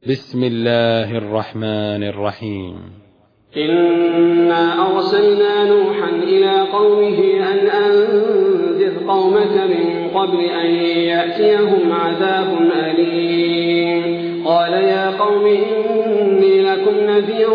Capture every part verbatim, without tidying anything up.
بسم الله الرحمن الرحيم. إنا أرسلنا نوحا إلى قومه أن أنذر قومك من قبل أن يأتيهم عذاب أليم. قال يا قوم إني لكم نذير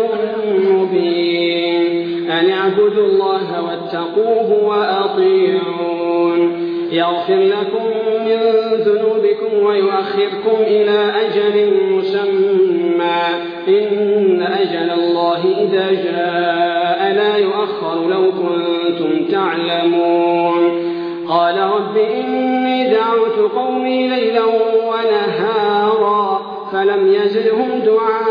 مبين أن اعبدوا الله واتقوه وأطيعون يغفر لكم من ذنوبكم ويؤخركم إلى أجل مسمى إن أجل الله إذا جاء لا يؤخر لو كنتم تعلمون. قال رب إني دعوت قومي ليلا ونهارا فلم يزدهم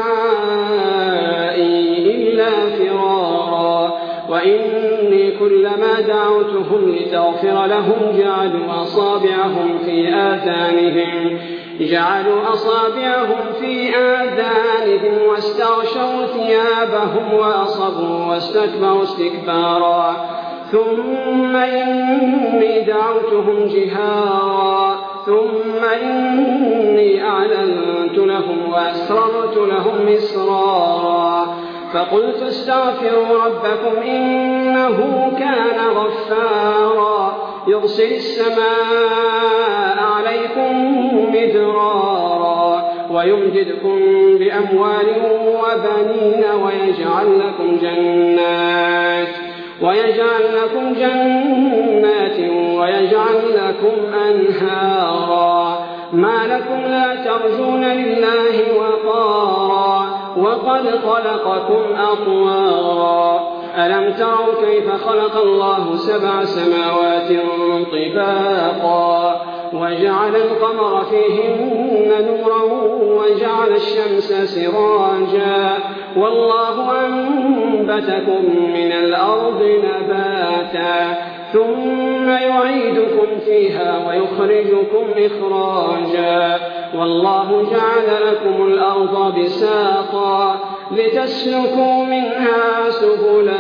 دعائي إلا فرارا وإني كلما دعوتهم لتغفر لهم جعلوا أصابعهم في آذانهم جعلوا أصابعهم في آذانهم واستغشوا ثيابهم وأصروا واستكبروا استكبارا ثم إني دعوتهم جهارا ثم إني أعلنت لهم وأسررت لهم إسرارا فقلت استغفروا ربكم إنه كان غفارا يرسل السماء عليكم مدرارا ويمددكم بأموال وبنين ويجعل لكم جنات ويجعل لكم جنات ويجعل لكم أنهارا ما لكم لا ترجون لله وقارا وقد خلقكم أطوارا ألم تروا كيف خلق الله سبع سماوات طباقا وجعل القمر فيهن نورا وجعل الشمس سراجا والله أنبتكم من الأرض نباتا ثم يعيدكم فيها ويخرجكم إخراجا والله جعل لكم الأرض بساطا لتسلكوا منها سبلا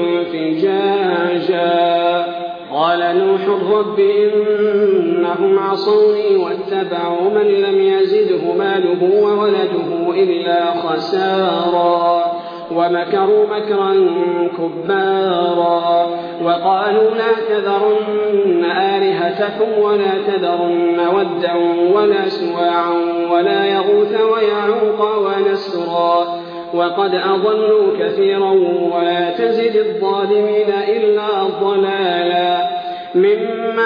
فجاجا. قال نوح رب إنهم عصوني واتبعوا من لم يزده ماله وولده إلا خسارا ومكروا مكرا كبارا وقالوا لا تذرن آلهتكم ولا تذرن ودا ولا سواعا ولا يغوث ويعوق ونسرا وقد أضلوا كثيرا ولا تزد الظالمين إلا ضلالا مما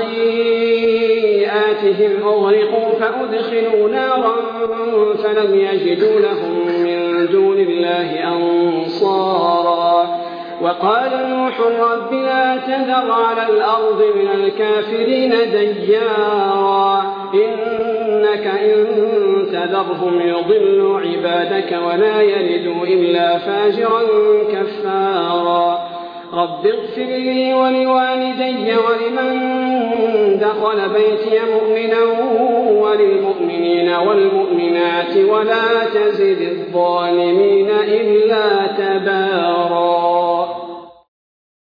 خطيئاتهم أغرقوا فأدخلوا نارا فلم يجدوا لهم من دون الله أنصارا وقال نوح رب لا تذر على الأرض من الكافرين ديارا إنك إن تذرهم يضلوا عبادك ولا يلدوا إلا فاجرا كفارا. رب اغفر لي ولوالدي ولمن دخل بيتي مؤمنا وللمؤمنين والمؤمنات ولا تزد الظالمين إلا